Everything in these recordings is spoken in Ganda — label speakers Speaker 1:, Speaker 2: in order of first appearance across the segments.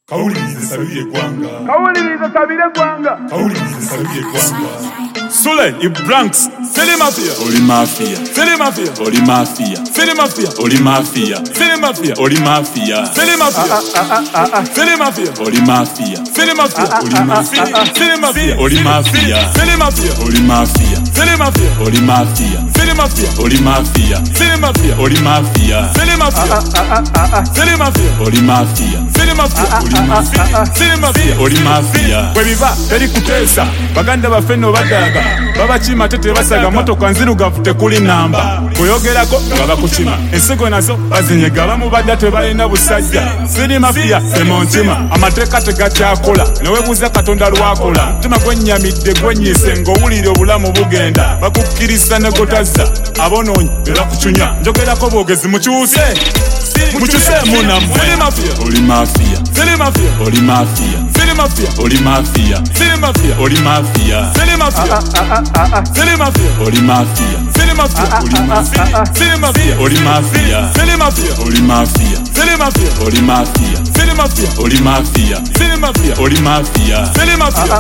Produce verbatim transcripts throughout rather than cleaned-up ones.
Speaker 1: Kawuliriza sabire gwanga.
Speaker 2: Kawuliriza sabire gwanga.
Speaker 1: Kawuliriza sabire gwanga. Sule i Bronx. Fili mafia. Oli mafia. Fili mafia. Oli mafia. Fili mafia. Oli mafia. Fili mafia. Oli mafia. Fili mafia. Fili mafia. Oli mafia. Fili mafia. Oli mafia. Fili mafia. Oli mafia. Fili mafia. Oli mafia. Fili mafia. Oli mafia. Fili mafia. Oli mafia. Fili mafia. Oli mafia. Fili mafia. Fili mafia. Oli mafia. Fili mafia. Oli mafia. Fili mafia. Oli mafia. Kwe biva teri kutesa. Baganda bafeno badaga. Baba chima tete basaga moto kanziru gafute kuli namba. Kuyogerako baba kuchima. Ensego nazo bazinyega bamu badate balina busajja. Fili mafia emontima. Amateka tegakyakola. Newe buza katonda lwakola. Tima gwennyamidde gwennyise ng'owulira obulamu bugenda. Bakukkiriza ne gotaza. Abononyi berakuchunya. Njogerako bwogezi mukyuse. Mukyuse munamu. Fili mafia. Oli mafia. Fili mafia. Oli mafia. Fili mafia. Oli mafia. Fili mafia. Oli mafia. Fili mafia. Fili mafia. Oli mafia. Fili mafia. Oli mafia. Fili mafia. Oli mafia. Fili mafia. Oli mafia. Fili mafia. Oli mafia. Fili mafia. Oli mafia. Fili mafia. Oli mafia. Fili mafia.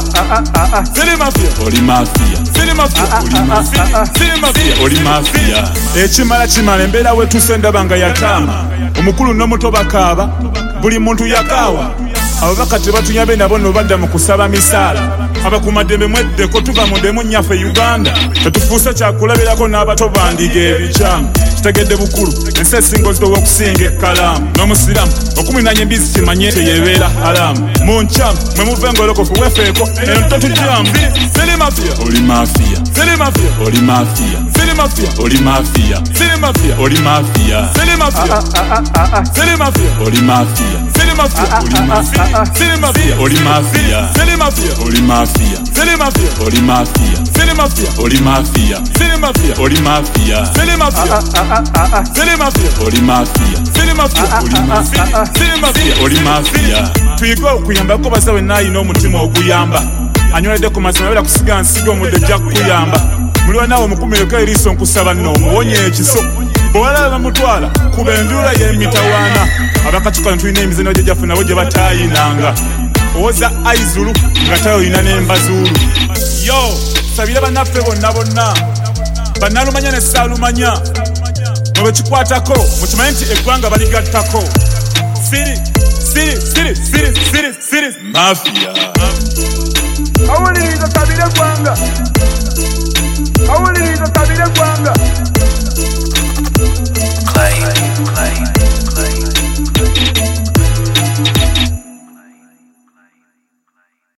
Speaker 1: Fili mafia. Oli mafia. Fili mafia. Oli mafia. Fili mafia. Oli mafia. Ekimala kimala embeera wetuuse ndabanga yataama. Omukulu n'omuto bakaaba. Buli muntu yakaawa. Ababaka tebatunyabe nabo no badda mu kusaba misaala. Abakumadembe mweddeko tuva mu ndemu nnyaffe Uganda. Tetufuuse kyakulabirako n'abato bandiga ebikyamu. Tutegedde bukulu ensi esingozi w'okusinga ekkalaamu. N'omusiramu okuminanya embizi kimanye teyebeera haramu. Mu nkyamu mwe muve ngolokofu wefeeko eno totujjamu. Fili mafia. Oli mafia. Fili mafia. Oli mafia. Fili mafia. Oli mafia. Fili mafia. Oli mafia. Fili mafia. Fili mafia. Oli mafia. Fili mafia. Oli mafia. Fili mafia. Oli mafia. Fili mafia. Oli mafia. Fili mafia. Oli mafia. Fili mafia. Oli mafia. Fili mafia. Oli mafia. Fili mafia. Fili mafia. Oli mafia. Fili mafia. Oli mafia. Fili mafia. Oli mafia. Tuyige okuyambako basawe n'alina omutima oguyamba. Anyweredde ku mazima bera kusiga nsigo omudde ojja kukuyamba. Muliwa naawe omukumireko eriiso nkusaba nno omuwonye ekiso. Bw'olaba bamutwala kuba enduula y'emitawaana. Abakatuka tulina emizannyo gye gyaffe nabo gye bataayinanga. Owoza Aizulu nga tayo olina n'embazulu. Yo sabira bannaffe bonna bonna. Bannalumanya ne Ssaalumanya. Mwe bekikwatako mukimanye nti eggwanga baligattako. Firi firi firi firi firi firi mafia.
Speaker 2: Kawuliriza sabire gwanga. Kawuliriza sabire gwanga.